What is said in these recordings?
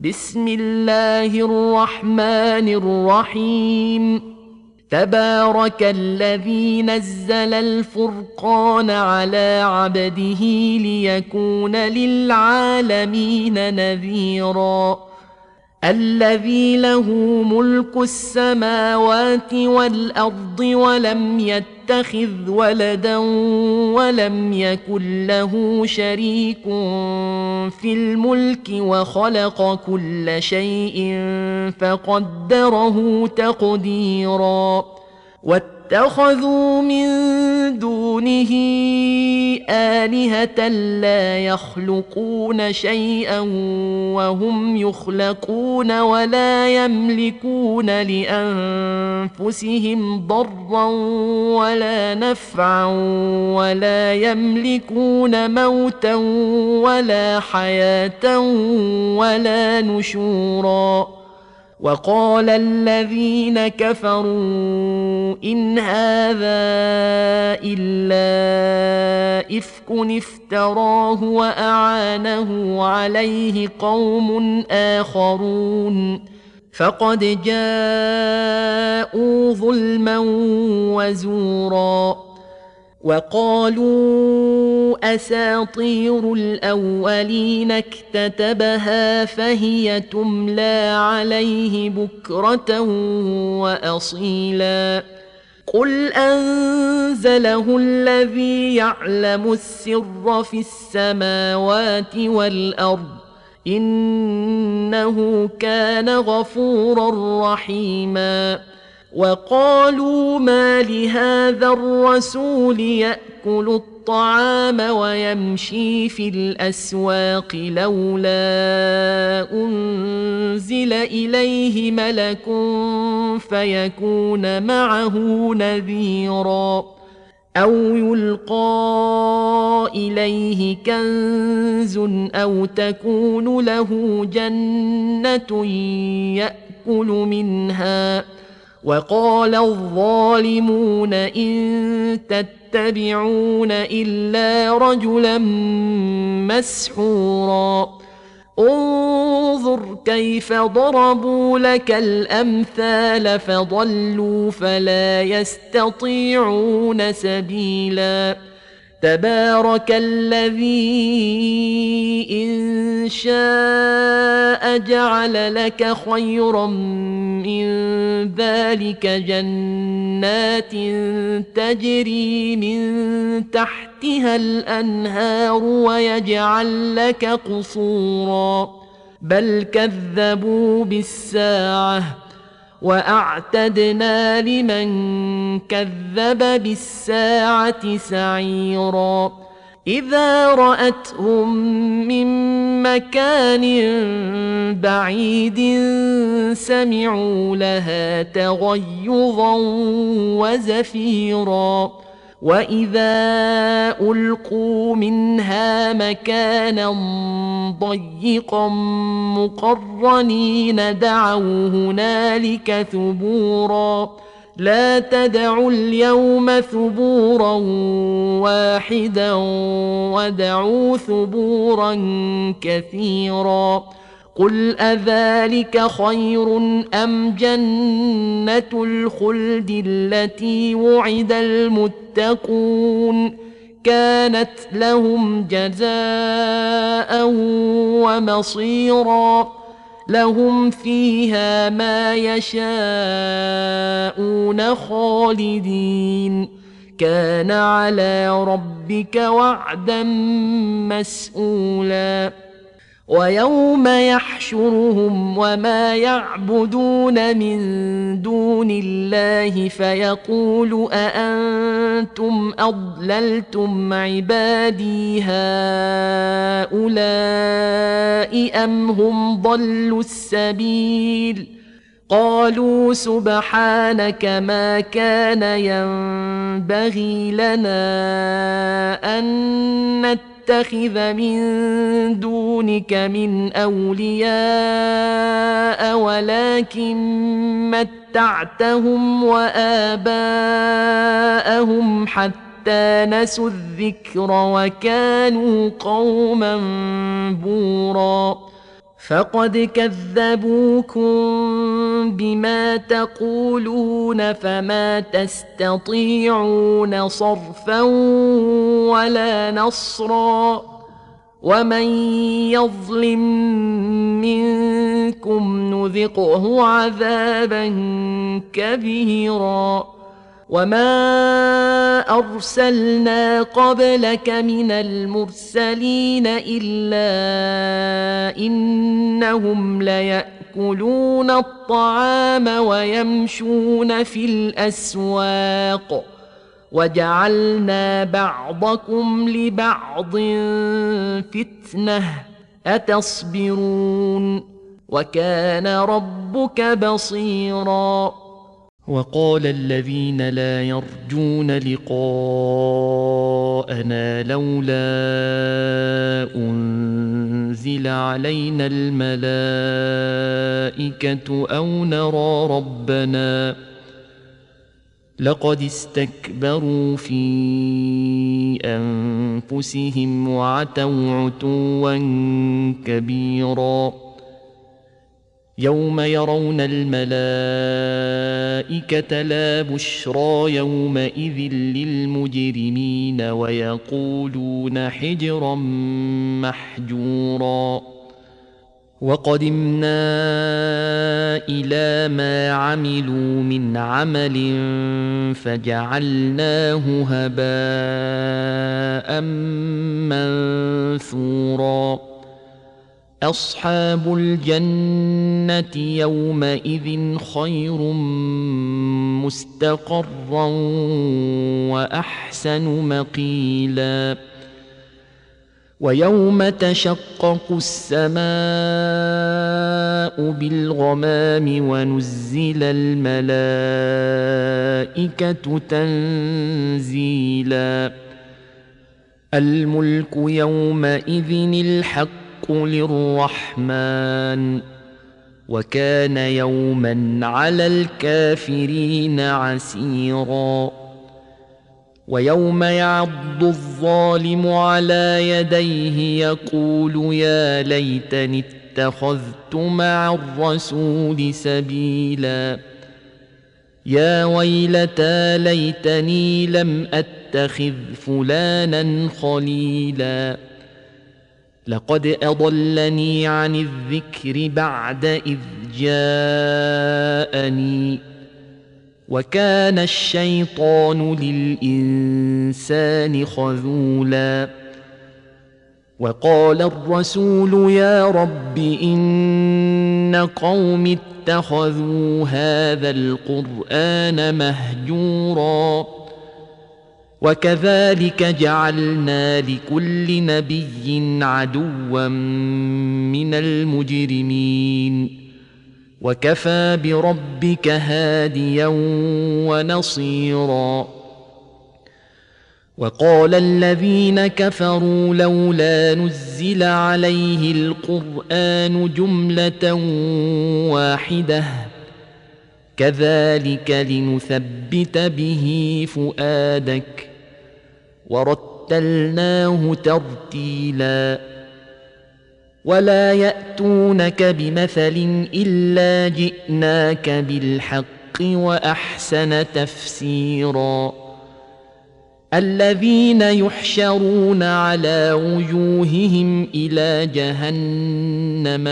بسم الله الرحمن الرحيم. تبارك الذي نزل الفرقان على عبده ليكون للعالمين نذيرا. الذي له ملك السماوات والأرض ولم يتخذ ولدا ولم يكن له شريك في الملك وخلق كل شيء فقدره تقديرا. واتخذوا من دونه آلهة لا يخلقون شيئا وهم يخلقون ولا يملكون لأنفسهم ضرا ولا نفعا ولا يملكون موتا ولا حياة ولا نشورا. وقال الذين كفروا إن هذا إلا إفك افتراه وأعانه عليه قوم آخرون فقد جاءوا ظلما وزورا. وقالوا أساطير الأولين اكتتبها فهي تملى عليه بكرة وأصيلا. قل أنزله الذي يعلم السر في السماوات والأرض إنه كان غفورا رحيما. وقالوا ما لهذا الرسول يأكل الطعام ويمشي في الأسواق لولا أنزل إليه ملك فيكون معه نذيرا أو يلقى إليه كنز أو تكون له جنة يأكل منها. وقال الظالمون إن تتبعون إلا رجلا مسحورا. انظر كيف ضربوا لك الأمثال فضلوا فلا يستطيعون سبيلا. تبارك الذي إن شاء جعل لك خيرا من ذلك جنات تجري من تحتها الأنهار ويجعل لك قصورا بل كذبوا بالساعة وأعتدنا لمن كذب بالساعة سعيرا. إذا رأتهم من مكان بعيد سمعوا لها تغيظا وزفيرا. وإذا ألقوا منها مكانا ضيقا مقرنين دعوا هنالك ثبورا. لا تدعوا اليوم ثبورا واحدا ودعوا ثبورا كثيرا. قل أذلك خير أم جنة الخلد التي وعد المتقون كانت لهم جزاء ومصيرا. لهم فيها ما يشاءون خالدين كان على ربك وعدا مسئولا. ويوم يحشرهم وما يعبدون من دون الله فيقول أأنتم أضللتم عبادي هؤلاء أم هم ضلوا السبيل قالوا سبحانك ما كان ينبغي لنا أن نتخذ من دونك من أولياء ولكن متعتهم وآباءهم حتى نسوا الذكر وكانوا قوما بورا. فقد كذبوكم بما تقولون فما تستطيعون صرفا ولا نصرا ومن يظلم منكم نذقه عذابا كبيرا وما أرسلنا قبلك من المرسلين إلا إنهم ليأكلون الطعام ويمشون في الأسواق وجعلنا بعضكم لبعض فتنة أتصبرون وكان ربك بصيرا وقال الذين لا يرجون لقاءنا لولا أنزل علينا الملائكة أو نرى ربنا لقد استكبروا في أنفسهم وعتوا عتوا كبيرا يوم يرون الملائكة لا بشرى يومئذ للمجرمين ويقولون حجرا محجورا وقدمنا إلى ما عملوا من عمل فجعلناه هباء منثورا أصحاب الجنة يومئذ خير مستقرا وأحسن مقيلا ويوم تشقق السماء بالغمام ونزل الملائكة تنزيلا الملك يومئذ الحق للرحمن وكان يوما على الكافرين عسيرا ويوم يعض الظالم على يديه يقول يا ليتني اتخذت مع الرسول سبيلا يا ويلتى ليتني لم أتخذ فلانا خليلا لقد أضلني عن الذكر بعد إذ جاءني وكان الشيطان للإنسان خذولا وقال الرسول يا رب إن قوم اتخذوا هذا القرآن مهجورا وكذلك جعلنا لكل نبي عدوا من المجرمين وكفى بربك هاديا ونصيرا وقال الذين كفروا لولا نزل عليه القرآن جملة واحدة كذلك لنثبت به فؤادك ورتلناه ترتيلا ولا يأتونك بمثل إلا جئناك بالحق وأحسن تفسيرا الذين يحشرون على وجوههم إلى جهنم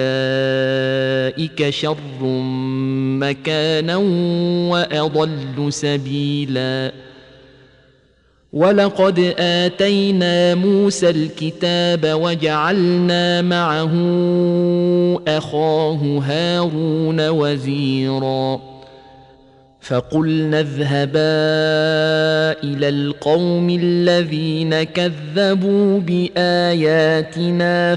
أولئك شر مكانا وأضل سبيلا ولقد آتينا موسى الكتاب وجعلنا معه أخاه هارون وزيرا فقلنا اذهبا إلى القوم الذين كذبوا بآياتنا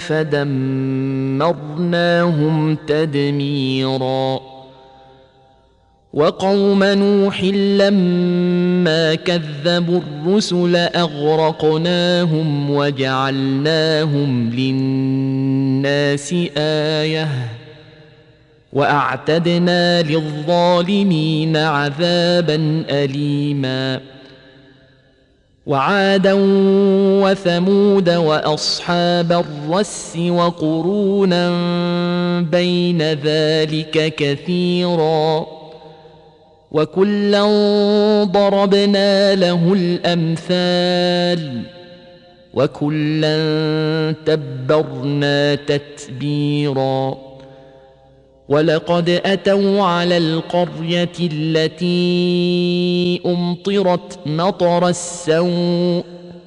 فدمرناهم تدميرا وقوم نوح لما كذبوا الرسل أغرقناهم وجعلناهم للناس آية وأعتدنا للظالمين عذابا أليما وعادا وثمود وأصحاب الرس وقرونا بين ذلك كثيرا وكلا ضربنا له الأمثال وكلا تبرنا تتبيرا ولقد أتوا على القرية التي أمطرت مطر السوء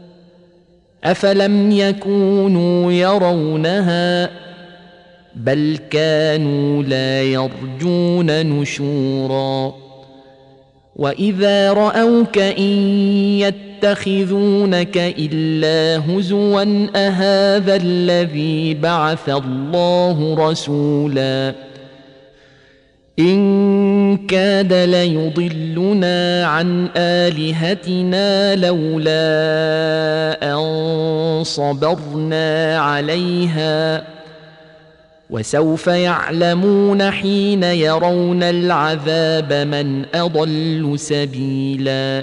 أفلم يكونوا يرونها بل كانوا لا يرجون نشورا وإذا رأوك إن يتخذونك إلا هزوا أهذا الذي بعث الله رسولا إن كاد ليضلنا عن آلهتنا لولا أن صبرنا عليها وسوف يعلمون حين يرون العذاب من أضل سبيلا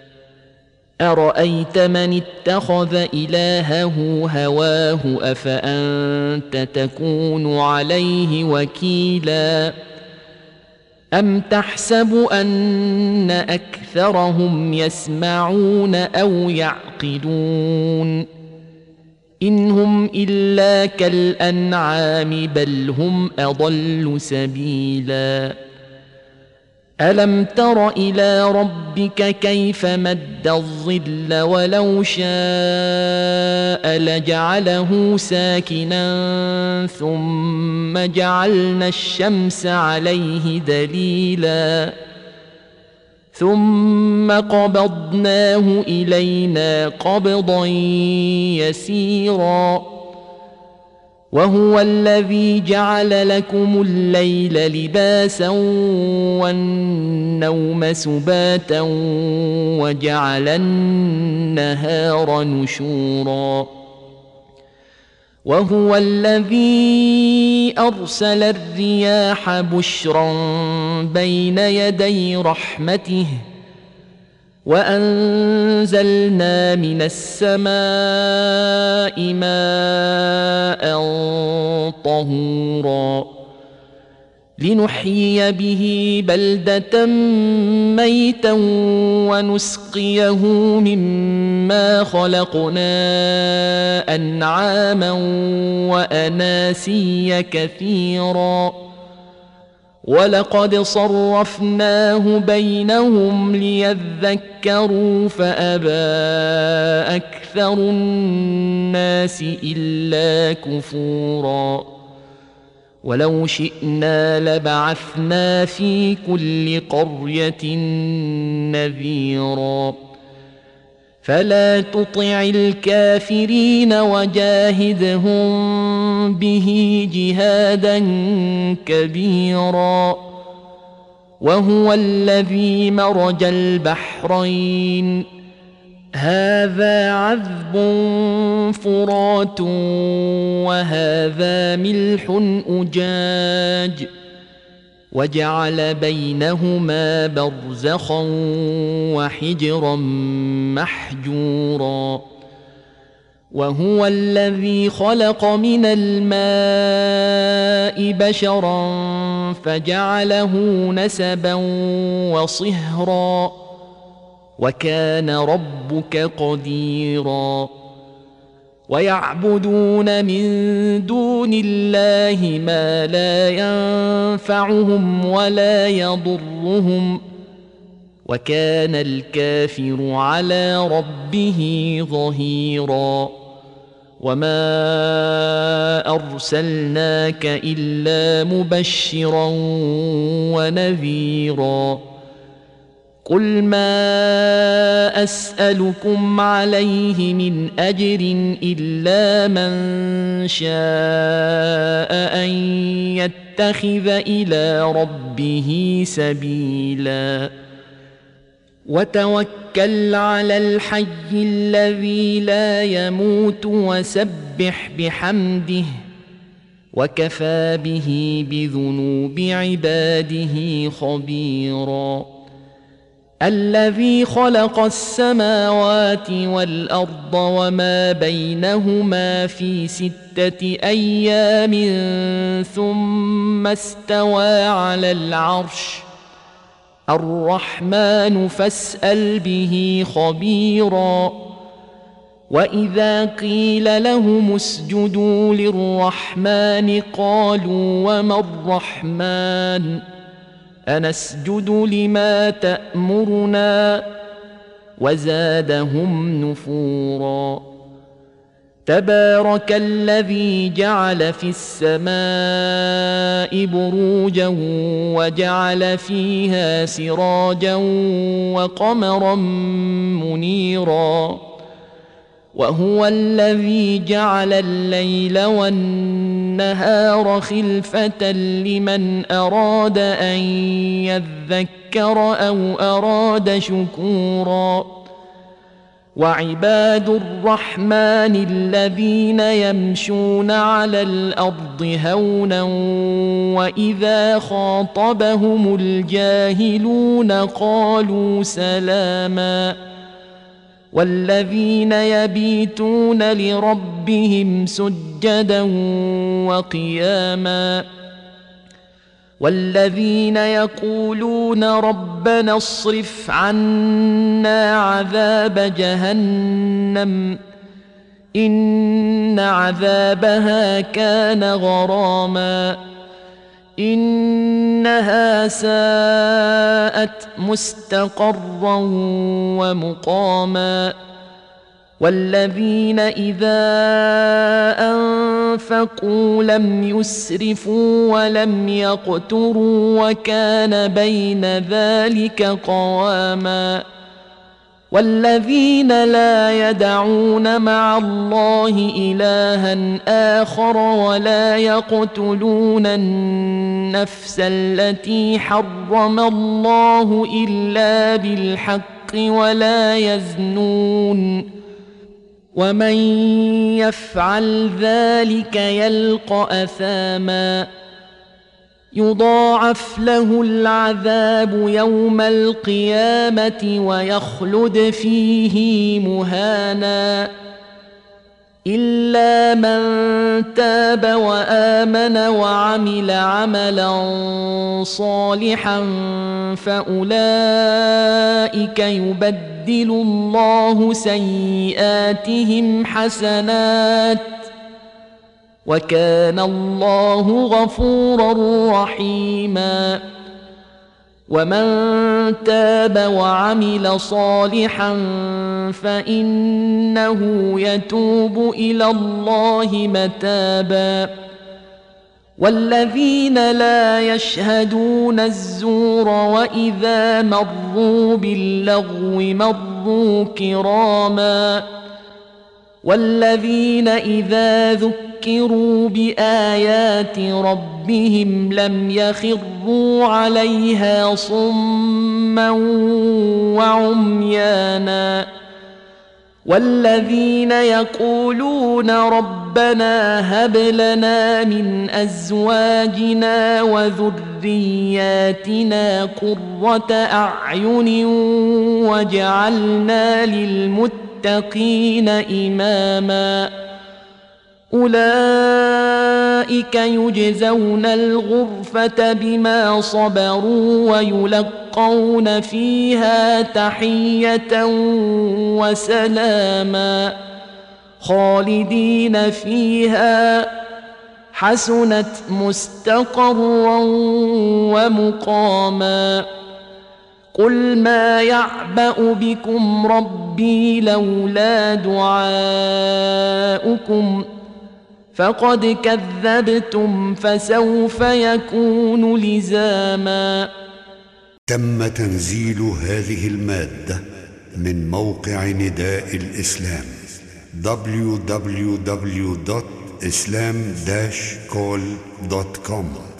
أرأيت من اتخذ إلهه هواه أفأنت تكون عليه وكيلا أم تحسب أن أكثرهم يسمعون أو يعقلون إن هم إلا كالأنعام بل هم أضل سبيلا ألم تر إلى ربك كيف مد الظل ولو شاء لجعله ساكنا ثم جعلنا الشمس عليه دليلا ثم قبضناه إلينا قبضا يسيرا وهو الذي جعل لكم الليل لباسا والنوم سباتا وجعل النهار نشورا وهو الذي أرسل الرياح بشرا بين يدي رحمته وأنزلنا من السماء ماء طهورا لنحيي به بلدة ميتا ونسقيه مما خلقنا أنعاما وأناسيا كثيرا ولقد صرفناه بينهم ليذكروا فأبى أكثر الناس إلا كفورا ولو شئنا لبعثنا في كل قرية نذيرا فلا تطع الكافرين وجاهدهم به جهادا كبيرا وهو الذي مرج البحرين هذا عذب فرات وهذا ملح أجاج وجعل بينهما برزخا وحجرا محجورا وهو الذي خلق من الماء بشرا فجعله نسبا وصهرا وكان ربك قديرا ويعبدون من دون الله ما لا ينفعهم ولا يضرهم وكان الكافر على ربه ظهيرا وما أرسلناك إلا مبشرا ونذيرا قل ما أسألكم عليه من أجر إلا من شاء أن يتخذ إلى ربه سبيلا وتوكل على الحي الذي لا يموت وسبح بحمده وكفى به بذنوب عباده خبيرا الذي خلق السماوات والأرض وما بينهما في 6 أيام ثم استوى على العرش الرحمن فاسأل به خبيرا وإذا قيل لهم اسجدوا للرحمن قالوا وما الرحمن أنسجد لما تأمرنا وزادهم نفورا تبارك الذي جعل في السماء بروجا وجعل فيها سراجا وقمرا منيرا وهو الذي جعل الليل والنهار خلفة لمن أراد أن يذكر أو أراد شكورا وعباد الرحمن الذين يمشون على الأرض هونا وإذا خاطبهم الجاهلون قالوا سلاما والذين يبيتون لربهم سجدا وقياما والذين يقولون ربنا اصرف عنا عذاب جهنم إن عذابها كان غراما إنها ساءت مستقرا ومقاما والذين إذا أنفقوا لم يسرفوا ولم يقتروا وكان بين ذلك قواما والذين لا يدعون مع الله إلها آخر ولا يقتلون النفس التي حرم الله إلا بالحق ولا يزنون ومن يفعل ذلك يلقى أثاما يضاعف له العذاب يوم القيامة ويخلد فيه مهانا إلا من تاب وآمن وعمل عملا صالحا فأولئك يبدل الله سيئاتهم حسنات وكان الله غفورا رحيما ومن تاب وعمل صالحا فإنه يتوب إلى الله متابا والذين لا يشهدون الزور وإذا مروا باللغو مروا كراما والذين إذا ذكروا بآيات ربهم لم يخروا عليها صما وعميانا والذين يقولون ربنا هب لنا من أزواجنا وذرياتنا قرة أعين واجعلنا للمتقين إماما أولئك يجزون الغرفة بما صبروا ويلقون فيها تحية وسلاما خالدين فيها حسنت مستقرا ومقاما قل ما يعبأ بكم ربي لولا دعاؤكم فقد كذبتم فسوف يكون لزاما. تم تنزيل هذه المادة من موقع نداء الإسلام www.islam-call.com